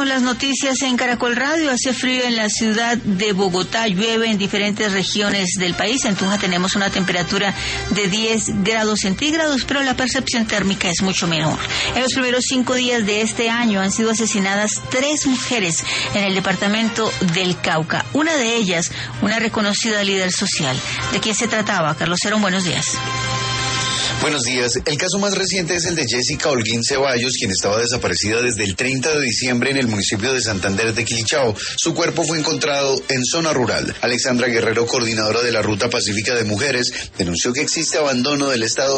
Las noticias en Caracol Radio. Hace frío en la ciudad de Bogotá, llueve en diferentes regiones del país. En Tunja tenemos una temperatura de 10 grados centígrados, pero la percepción térmica es mucho menor. En los primeros 5 días de este año han sido asesinadas 3 mujeres en el departamento del Cauca. Una de ellas, una reconocida líder social. ¿De quién se trataba? Carlos Herón, buenos días. Buenos días. El caso más reciente es el de Jessica Holguín Ceballos, quien estaba desaparecida desde el 30 de diciembre en el municipio de Santander de Quilichao. Su cuerpo fue encontrado en zona rural. Alexandra Guerrero, coordinadora de la Ruta Pacífica de Mujeres, denunció que existe abandono del Estado